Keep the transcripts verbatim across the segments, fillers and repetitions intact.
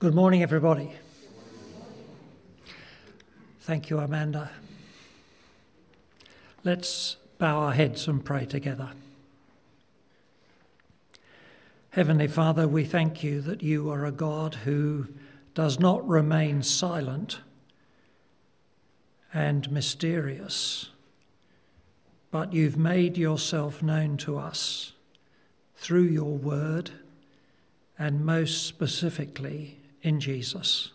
Good morning, everybody. Thank you, Amanda. Let's bow our heads and pray together. Heavenly Father, we thank you that you are a God who does not remain silent and mysterious, but you've made yourself known to us through your word and most specifically in Jesus.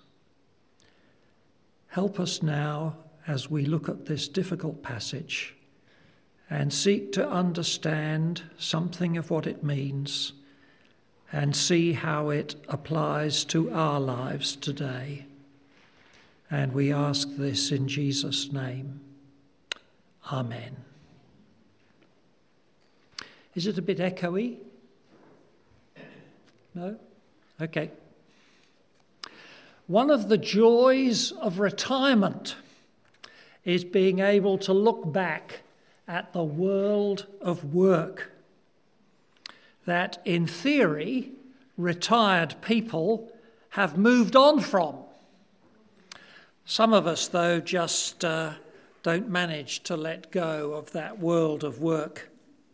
Help us now as we look at this difficult passage and seek to understand something of what it means and see how it applies to our lives today. And we ask this in Jesus' name. Amen. Is it a bit echoey? No? Okay. One of the joys of retirement is being able to look back at the world of work that, in theory, retired people have moved on from. Some of us, though, just uh, don't manage to let go of that world of work.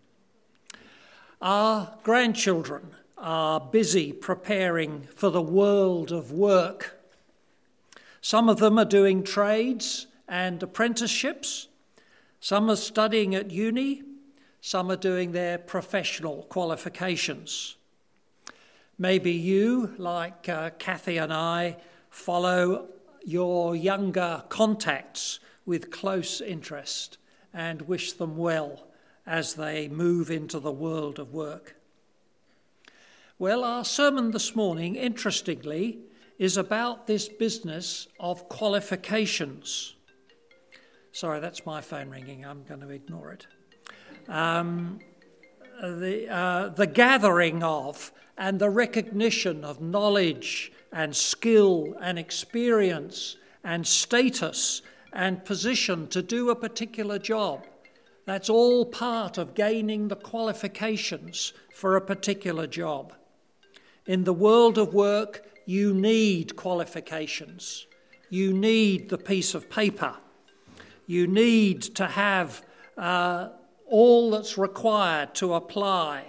Our grandchildren are busy preparing for the world of work. Some of them are doing trades and apprenticeships. Some are studying at uni. Some are doing their professional qualifications. Maybe you, like uh, Kathy and I, follow your younger contacts with close interest and wish them well as they move into the world of work. Well, our sermon this morning, interestingly, is about this business of qualifications. Sorry, that's my phone ringing. I'm going to ignore it. Um, the, uh, the gathering of and the recognition of knowledge and skill and experience and status and position to do a particular job. That's all part of gaining the qualifications for a particular job. In the world of work, you need qualifications. You need the piece of paper. You need to have uh, all that's required to apply.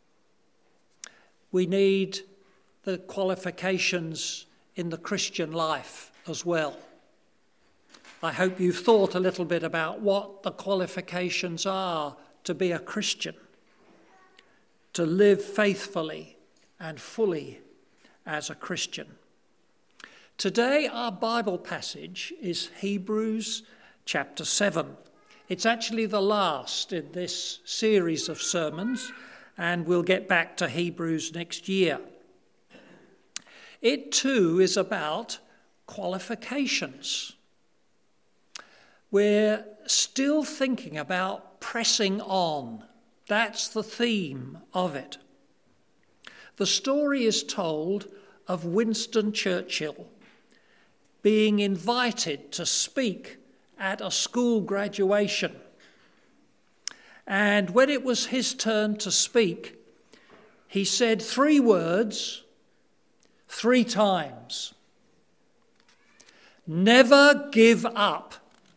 We need the qualifications in the Christian life as well. I hope you've thought a little bit about what the qualifications are to be a Christian, to live faithfully and fully as a Christian. Today our Bible passage is Hebrews chapter seven. It's actually the last in this series of sermons, and we'll get back to Hebrews next year. It too is about qualifications. We're still thinking about pressing on. That's the theme of it. The story is told of Winston Churchill being invited to speak at a school graduation. And when it was his turn to speak, he said three words three times. Never give up.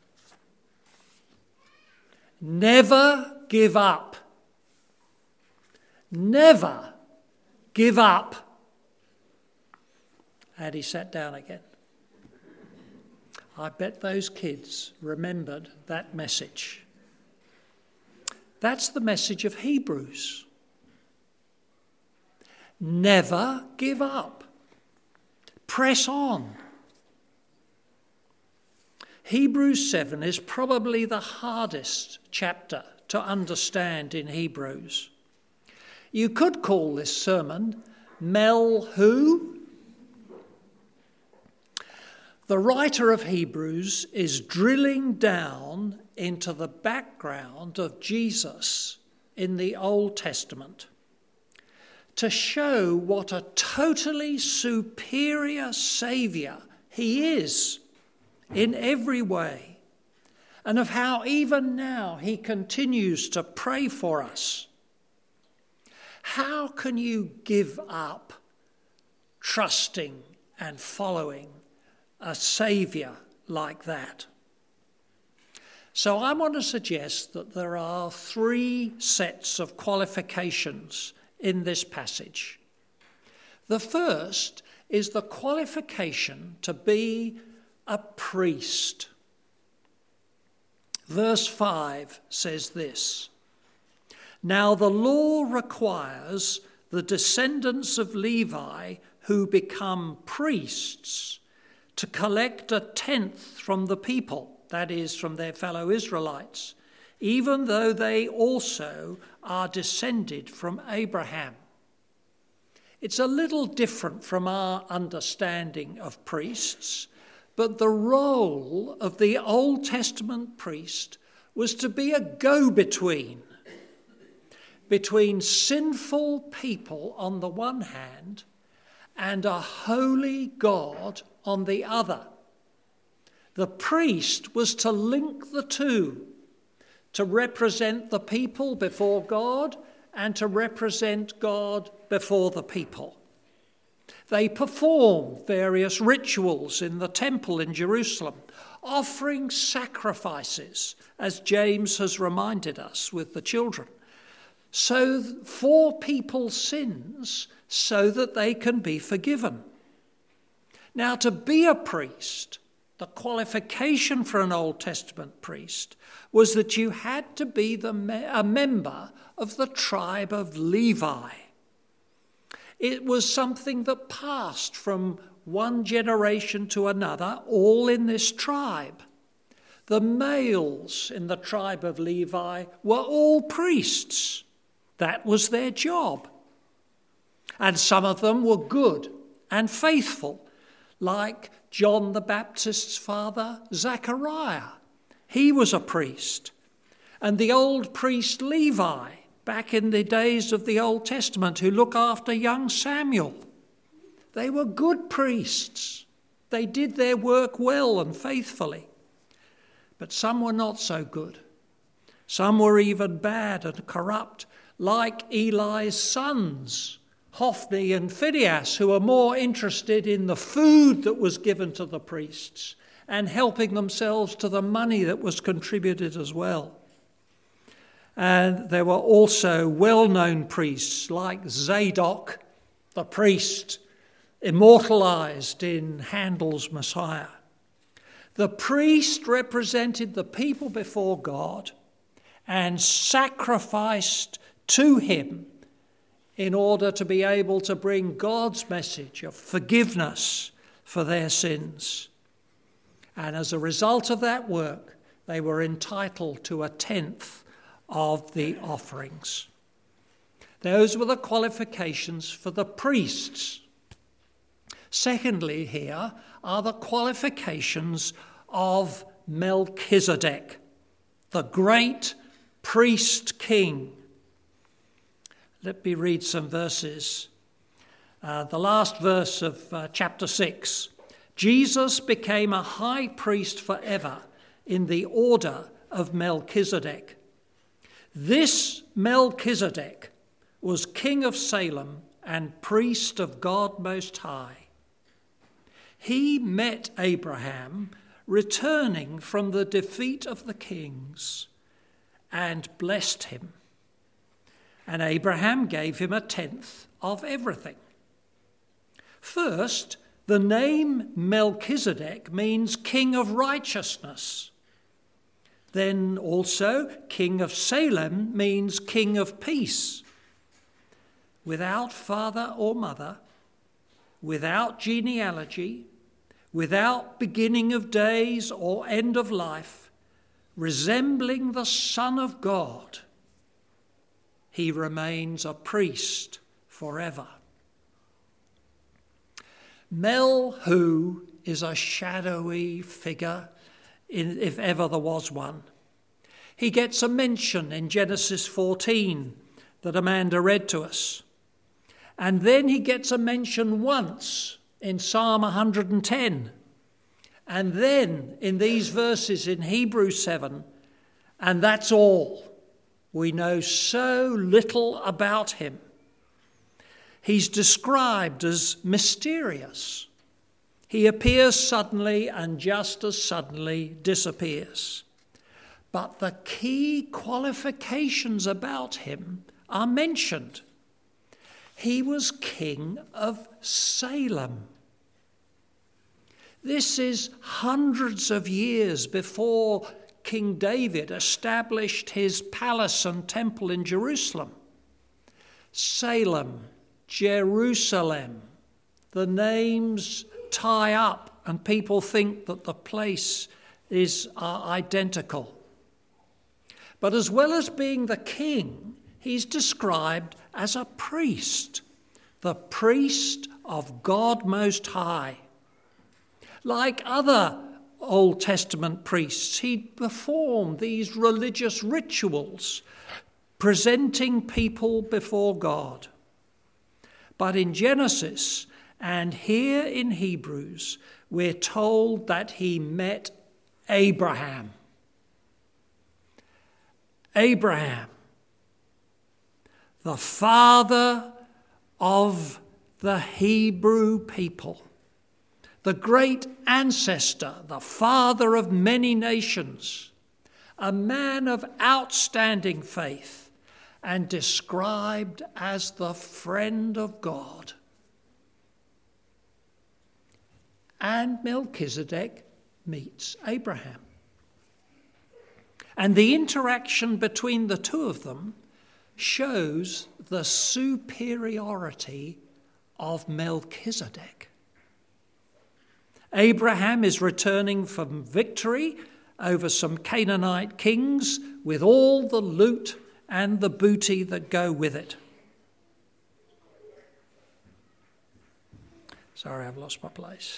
Never give up. Never give up. And he sat down again. I bet those kids remembered that message. That's the message of Hebrews. Never give up. Press on. Hebrews seven is probably the hardest chapter to understand in Hebrews. You could call this sermon Mel Who? The writer of Hebrews is drilling down into the background of Jesus in the Old Testament to show what a totally superior Saviour he is in every way, and of how even now he continues to pray for us. How can you give up trusting and following a Saviour like that. So I want to suggest that there are three sets of qualifications in this passage. The first is the qualification to be a priest. Verse five says this: "Now the law requires the descendants of Levi who become priests to collect a tenth from the people, that is, from their fellow Israelites, even though they also are descended from Abraham." It's a little different from our understanding of priests, but the role of the Old Testament priest was to be a go-between between sinful people on the one hand and a holy God on the other. The priest was to link the two, to represent the people before God and to represent God before the people. They performed various rituals in the temple in Jerusalem, offering sacrifices, as James has reminded us with the children, so for people's sins, so that they can be forgiven. Now, to be a priest, the qualification for an Old Testament priest was that you had to be the me- a member of the tribe of Levi. It was something that passed from one generation to another, all in this tribe. The males in the tribe of Levi were all priests. That was their job. And some of them were good and faithful, like John the Baptist's father, Zechariah. He was a priest. And the old priest Levi, back in the days of the Old Testament, who look after young Samuel. They were good priests. They did their work well and faithfully. But some were not so good. Some were even bad and corrupt, like Eli's sons, Hophni and Phinehas, who were more interested in the food that was given to the priests and helping themselves to the money that was contributed as well. And there were also well-known priests like Zadok, the priest, immortalized in Handel's Messiah. The priest represented the people before God and sacrificed to him in order to be able to bring God's message of forgiveness for their sins. And as a result of that work, they were entitled to a tenth of the offerings. Those were the qualifications for the priests. Secondly, here are the qualifications of Melchizedek, the great priest king. Let me read some verses. Uh, the last verse of uh, chapter six. Jesus became a high priest forever in the order of Melchizedek. This Melchizedek was king of Salem and priest of God Most High. He met Abraham returning from the defeat of the kings and blessed him. And Abraham gave him a tenth of everything. First, the name Melchizedek means king of righteousness. Then also, king of Salem means king of peace. Without father or mother, without genealogy, without beginning of days or end of life, resembling the Son of God, he remains a priest forever. Mel-hu is a shadowy figure, in, if ever there was one. He gets a mention in Genesis fourteen that Amanda read to us. And then he gets a mention once in Psalm one hundred ten. And then in these verses in Hebrews seven. And that's all. We know so little about him. He's described as mysterious, He appears suddenly and just as suddenly disappears. But the key qualifications about him are mentioned. He was king of Salem. This is hundreds of years before King David established his palace and temple in Jerusalem. Salem, Jerusalem, the names tie up and people think that the place is uh, identical. But as well as being the king, he's described as a priest, the priest of God Most High. Like other Old Testament priests, he'd perform these religious rituals, presenting people before God. But in Genesis and here in Hebrews, we're told that he met Abraham. Abraham, the father of the Hebrew people, the great ancestor, the father of many nations, a man of outstanding faith and described as the friend of God. And Melchizedek meets Abraham. And the interaction between the two of them shows the superiority of Melchizedek. Abraham is returning from victory over some Canaanite kings with all the loot and the booty that go with it. Sorry, I've lost my place.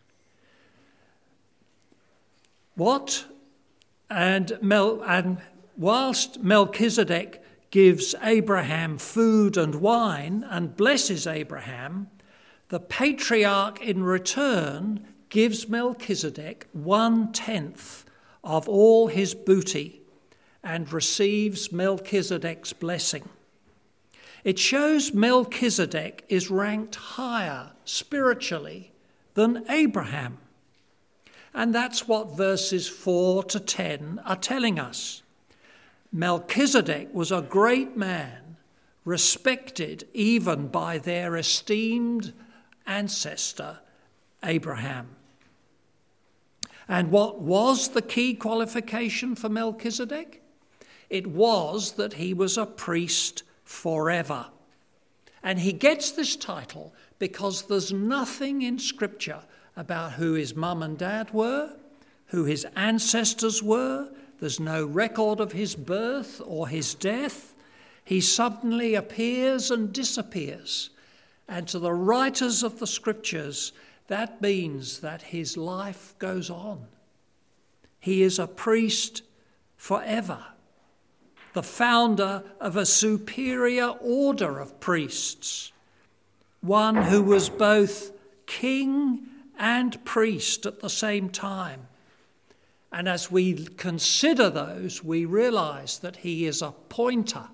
What? And, Mel, and whilst Melchizedek gives Abraham food and wine and blesses Abraham, the patriarch in return gives Melchizedek one-tenth of all his booty and receives Melchizedek's blessing. It shows Melchizedek is ranked higher spiritually than Abraham. And that's what verses four to ten are telling us. Melchizedek was a great man, respected even by their esteemed ancestor, Abraham. And what was the key qualification for Melchizedek? It was that he was a priest forever. And he gets this title because there's nothing in Scripture about who his mum and dad were, who his ancestors were. There's no record of his birth or his death. He suddenly appears and disappears. And to the writers of the Scriptures, that means that his life goes on. He is a priest forever, the founder of a superior order of priests, one who was both king and priest at the same time. And as we consider those, we realize that he is a pointer.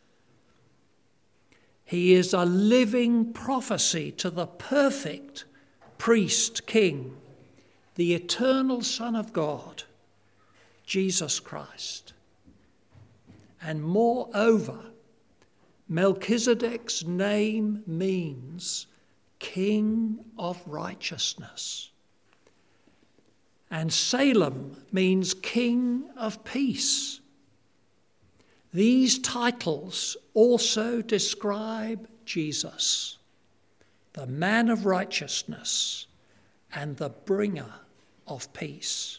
He is a living prophecy to the perfect priest king, the eternal Son of God, Jesus Christ. And moreover, Melchizedek's name means King of Righteousness. And Salem means King of Peace. These titles also describe Jesus, the man of righteousness and the bringer of peace.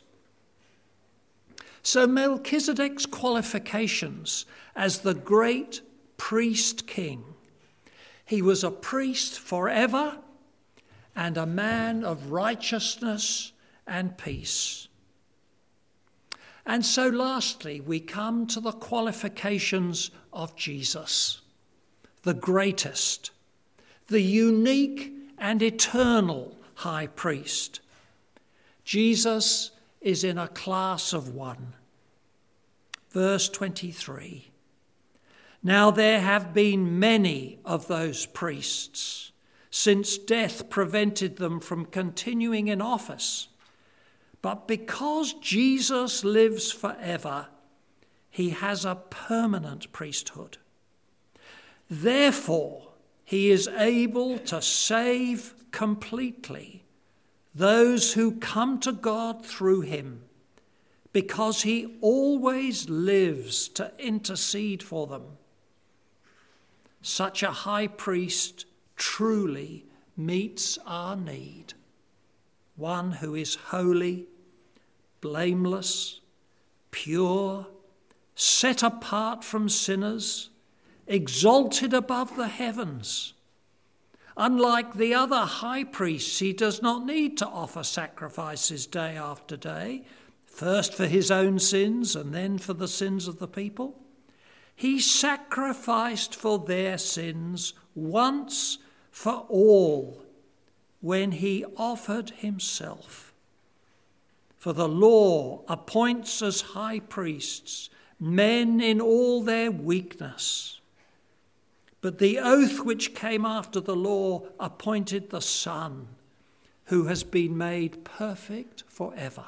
So Melchizedek's qualifications as the great priest king: he was a priest forever and a man of righteousness and peace. And so lastly, we come to the qualifications of Jesus, the greatest, the unique and eternal high priest. Jesus is in a class of one. Verse twenty-three. Now there have been many of those priests since death prevented them from continuing in office. But because Jesus lives forever, he has a permanent priesthood. Therefore, he is able to save completely those who come to God through him, because he always lives to intercede for them. Such a high priest truly meets our need, one who is holy, blameless, pure, set apart from sinners, exalted above the heavens. Unlike the other high priests, he does not need to offer sacrifices day after day, first for his own sins and then for the sins of the people. He sacrificed for their sins once for all when he offered himself. For the law appoints as high priests men in all their weakness. But the oath which came after the law appointed the Son, who has been made perfect forever.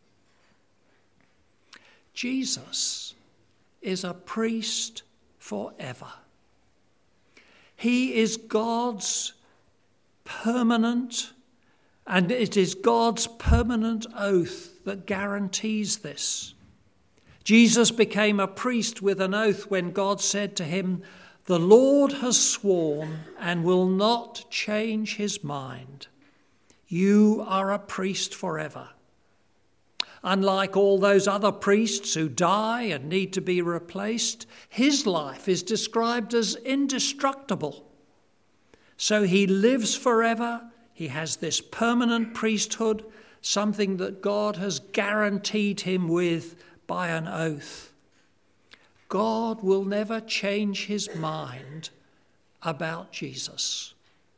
Jesus is a priest forever. He is God's permanent, and it is God's permanent oath that guarantees this. Jesus became a priest with an oath when God said to him, "The Lord has sworn and will not change his mind. You are a priest forever." Unlike all those other priests who die and need to be replaced, his life is described as indestructible. So he lives forever. He has this permanent priesthood, something that God has guaranteed him with by an oath. God will never change his mind about Jesus.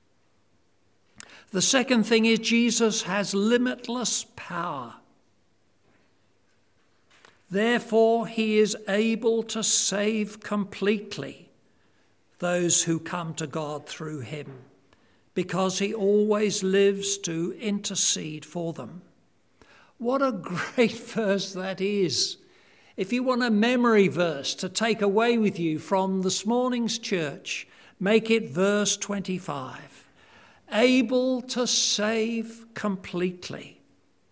The second thing is Jesus has limitless power. Therefore, he is able to save completely those who come to God through him, because he always lives to intercede for them. What a great verse that is. If you want a memory verse to take away with you from this morning's church, make it verse twenty-five. Able to save completely.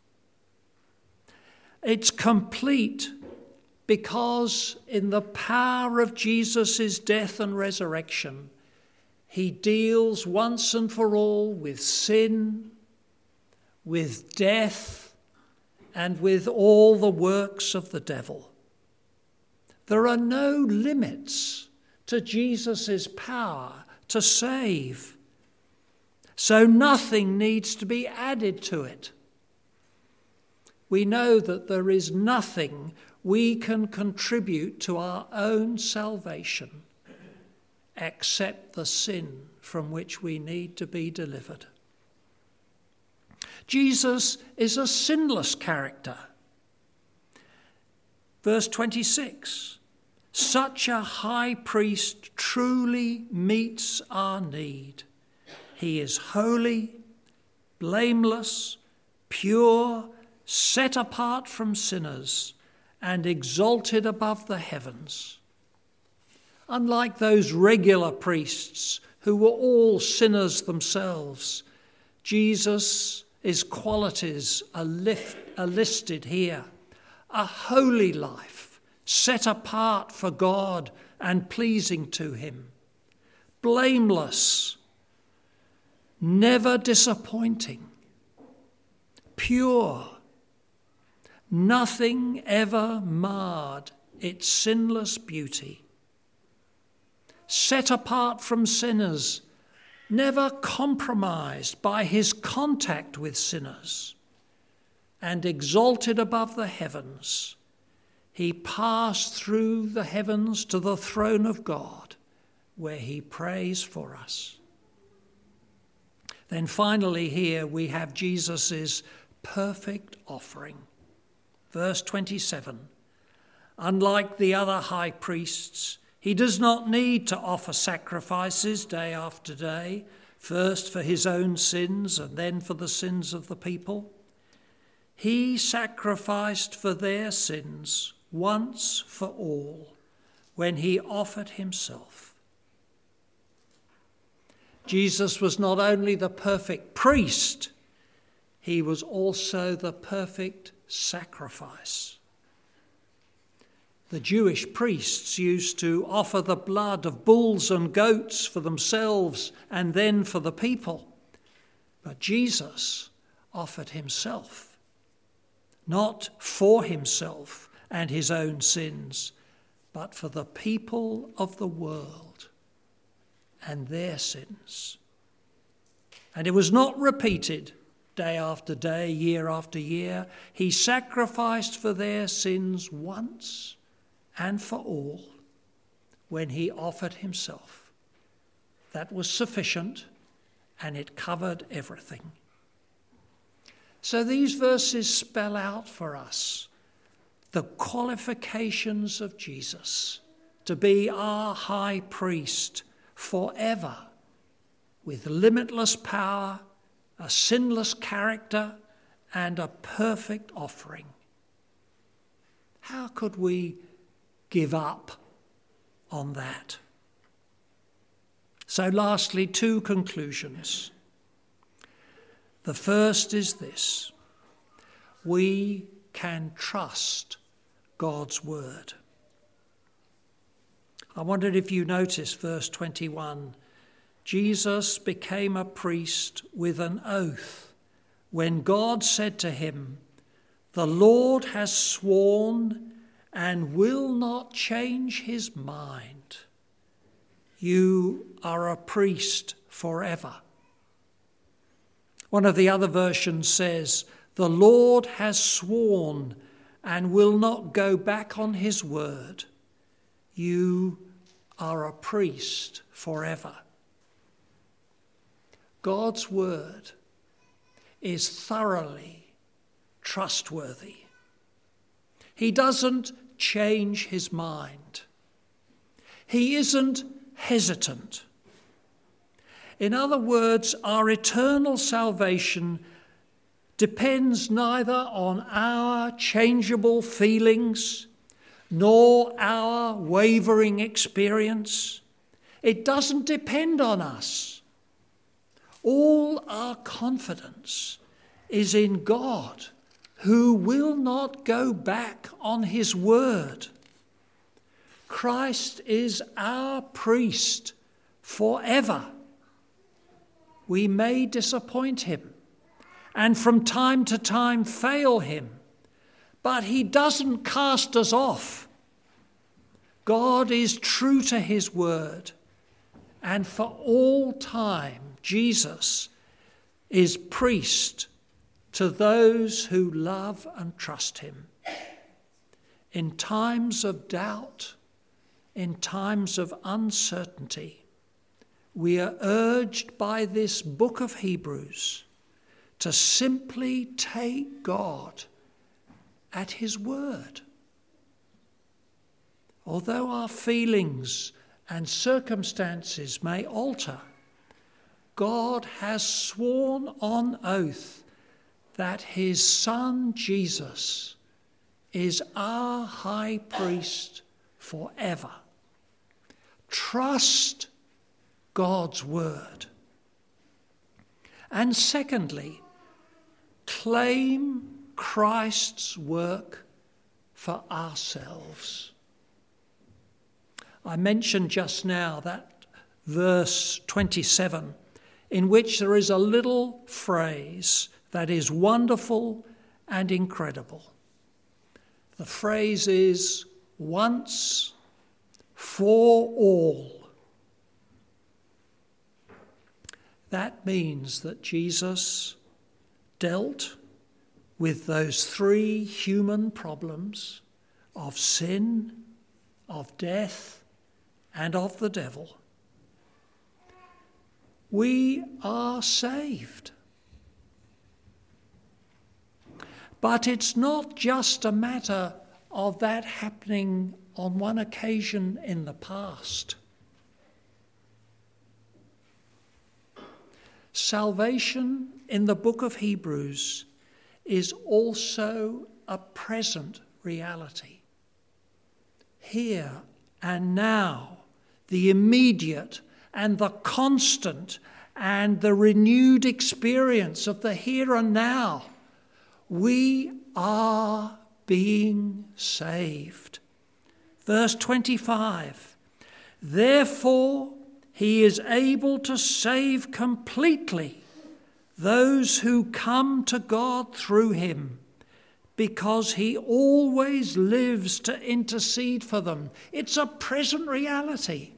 It's complete because in the power of Jesus' death and resurrection, he deals once and for all with sin, with death, and with all the works of the devil. There are no limits to Jesus' power to save, so nothing needs to be added to it. We know that there is nothing we can contribute to our own salvation except the sin from which we need to be delivered. Jesus is a sinless character. Verse twenty-six, such a high priest truly meets our need. He is holy, blameless, pure, set apart from sinners, and exalted above the heavens. Unlike those regular priests who were all sinners themselves, Jesus' qualities are, lift, are listed here. A holy life, set apart for God and pleasing to him. Blameless, never disappointing. Pure, nothing ever marred its sinless beauty. Set apart from sinners, never compromised by his contact with sinners, and exalted above the heavens. He passed through the heavens to the throne of God, where he prays for us. Then finally here we have Jesus' perfect offering. Verse twenty-seven, unlike the other high priests, he does not need to offer sacrifices day after day, first for his own sins and then for the sins of the people. He sacrificed for their sins once for all when he offered himself. Jesus was not only the perfect priest, he was also the perfect sacrifice. The Jewish priests used to offer the blood of bulls and goats for themselves and then for the people. But Jesus offered himself, not for himself and his own sins, but for the people of the world and their sins. And it was not repeated day after day, year after year. He sacrificed for their sins once and for all when he offered himself. That was sufficient, and it covered everything. So these verses spell out for us the qualifications of Jesus to be our high priest forever, with limitless power, a sinless character, and a perfect offering. How could we give up on that? So lastly, two conclusions. The first is this: we can trust God's word. I wondered if you notice verse twenty-one. Jesus became a priest with an oath when God said to him, "The Lord has sworn and will not change his mind. You are a priest forever." One of the other versions says, "The Lord has sworn and will not go back on his word. You are a priest forever." God's word is thoroughly trustworthy. He doesn't change his mind. He isn't hesitant. In other words, our eternal salvation depends neither on our changeable feelings nor our wavering experience. It doesn't depend on us. All our confidence is in God, who will not go back on his word. Christ is our priest forever. We may disappoint him and from time to time fail him, but he doesn't cast us off. God is true to his word, and for all time, Jesus is priest to those who love and trust him. In times of doubt, in times of uncertainty, we are urged by this book of Hebrews to simply take God at his word. Although our feelings and circumstances may alter, God has sworn on oath that his Son Jesus is our high priest forever. Trust God's word. And secondly, claim Christ's work for ourselves. I mentioned just now that verse twenty-seven, in which there is a little phrase that is wonderful and incredible. The phrase is once for all. That means that Jesus dealt with those three human problems of sin, of death, and of the devil. We are saved. But it's not just a matter of that happening on one occasion in the past. Salvation in the book of Hebrews is also a present reality. Here and now, the immediate and the constant and the renewed experience of the here and now. We are being saved. Verse twenty-five, therefore he is able to save completely those who come to God through him, because he always lives to intercede for them. It's a present reality.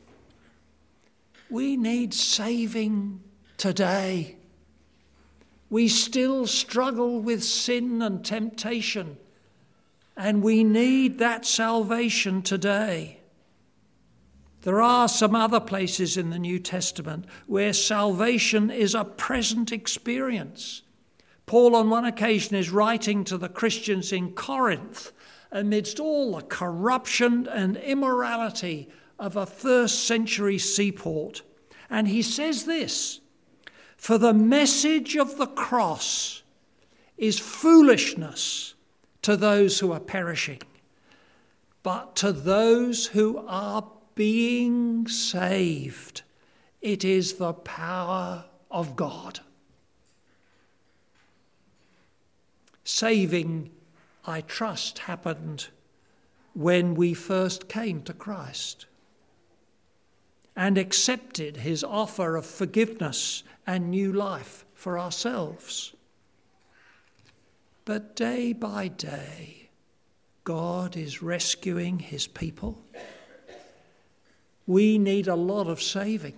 We need saving today. We still struggle with sin and temptation, and we need that salvation today. There are some other places in the New Testament where salvation is a present experience. Paul on one occasion is writing to the Christians in Corinth amidst all the corruption and immorality of a first century seaport. And he says this, for the message of the cross is foolishness to those who are perishing, but to those who are being saved, it is the power of God. Saving, I trust, happened when we first came to Christ and accepted his offer of forgiveness and new life for ourselves. But day by day, God is rescuing his people. We need a lot of saving.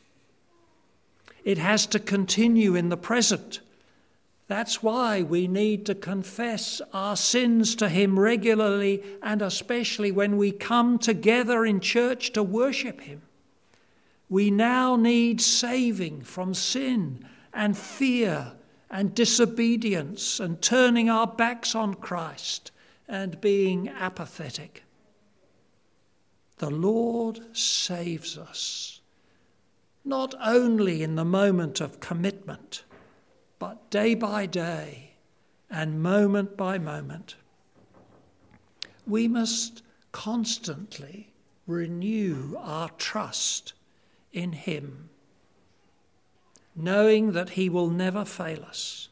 It has to continue in the present. That's why we need to confess our sins to him regularly, and especially when we come together in church to worship him. We now need saving from sin and fear and disobedience and turning our backs on Christ and being apathetic. The Lord saves us, not only in the moment of commitment, but day by day and moment by moment. We must constantly renew our trust in him, knowing that he will never fail us.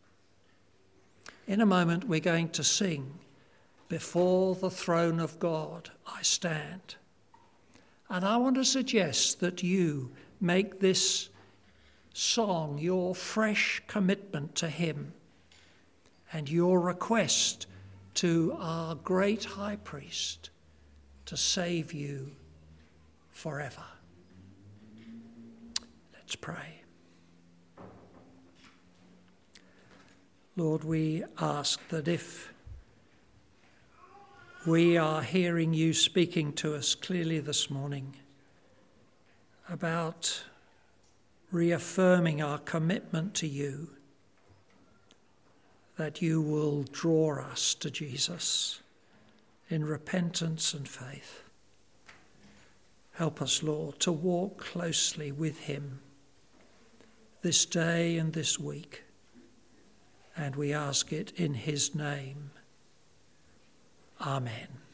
In a moment we're going to sing, before the throne of God I stand. And I want to suggest that you make this song your fresh commitment to him and your request to our great high priest to save you forever. Let's pray. Lord, we ask that if we are hearing you speaking to us clearly this morning about reaffirming our commitment to you, that you will draw us to Jesus in repentance and faith. Help us, Lord, to walk closely with him this day and this week, and we ask it in his name. Amen.